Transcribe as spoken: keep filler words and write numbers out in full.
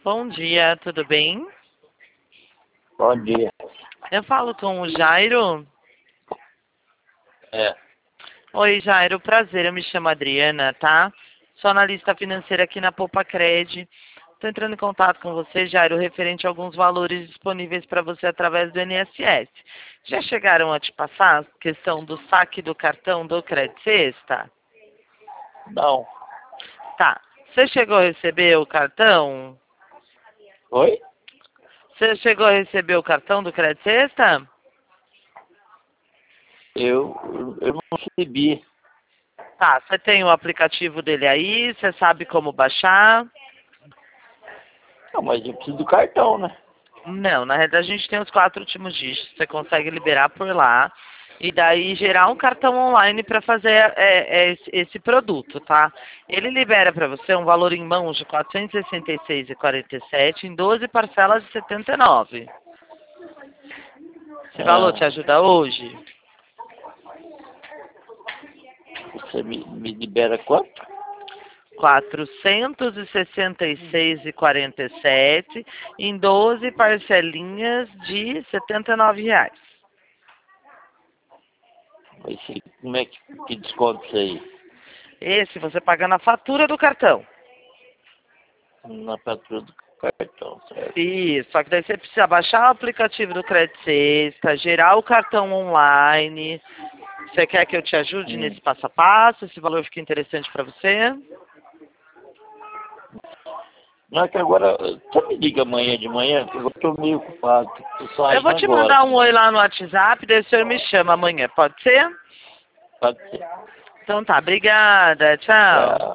Bom dia, tudo bem? Bom dia. Eu falo com o Jairo. É, Oi, Jairo, prazer, eu me chamo Adriana, tá? Sou analista financeira aqui na Poupa Cred. Estou entrando em contato com você, Jairo, referente a alguns valores disponíveis para você através do I N S S. Já chegaram a te passar a questão do saque do cartão do Cred Sexta? não. Tá. Você chegou a receber o cartão? Oi? Você chegou a receber o cartão do Cred Sexta? Eu, eu não recebi. Tá, você tem o aplicativo dele aí, você sabe como baixar? Não, mas eu preciso do cartão, né? Não, na realidade a gente tem os quatro últimos dígitos, você consegue liberar por lá e daí gerar um cartão online para fazer é, é, esse, esse produto, tá? Ele libera para você um valor em mãos de quatrocentos e sessenta e seis reais e quarenta e sete centavos em doze parcelas de setenta e nove reais. Esse valor te Ah, ajuda hoje? você me, me libera quanto? quatrocentos e sessenta e seis reais e quarenta e sete centavos em doze parcelinhas de setenta e nove reais. Esse, como é que, que desconto isso aí? Esse você paga na fatura do cartão. Na fatura do cartão, certo? Isso, só que daí você precisa baixar o aplicativo do Credit Sexta, gerar o cartão online. Você quer que eu te ajude Hum. nesse passo a passo? Esse valor fica interessante para você? Não é que agora, você me liga amanhã de manhã, que eu estou meio ocupado, estou Eu saindo vou te agora. mandar um oi lá no WhatsApp, daí o senhor me chama amanhã, pode ser? Pode ser. Então tá, obrigada, tchau. Tchau.